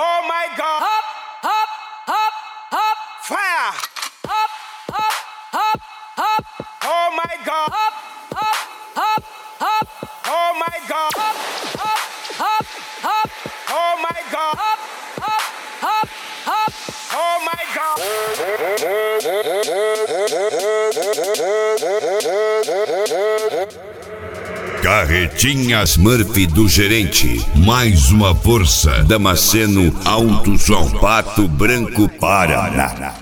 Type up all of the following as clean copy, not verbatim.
Oh my God. Hop, hop, hop, hop. Fire. Hop, hop, hop, hop. Oh my God. Hop, hop, hop, hop. Oh my God. Hop, hop, hop, hop. Oh my God. Hop, hop, hop, hop. Oh my God. Carretinhas Murphy do Gerente. Mais uma força. Damasceno Alto Som. Pato Branco, Paraná.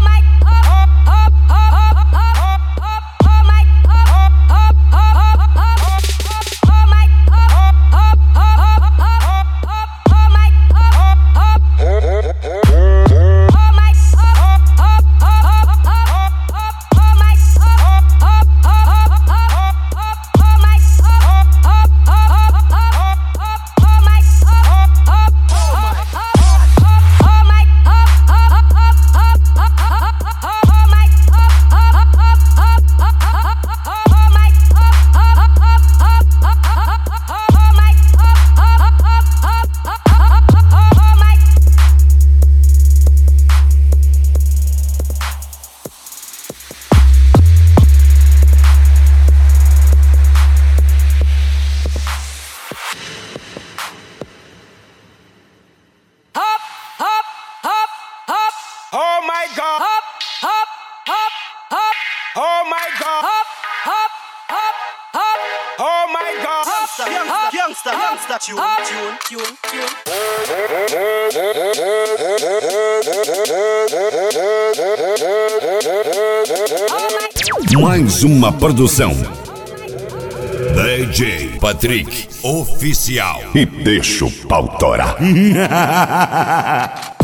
Oh my God. Hop, hop, hop, hop. Oh my God. Hop, hop, hop, hop. Oh my God. Youngster, tune. Mais uma produção. DJ Patrick Oficial. E deixa o pau torar.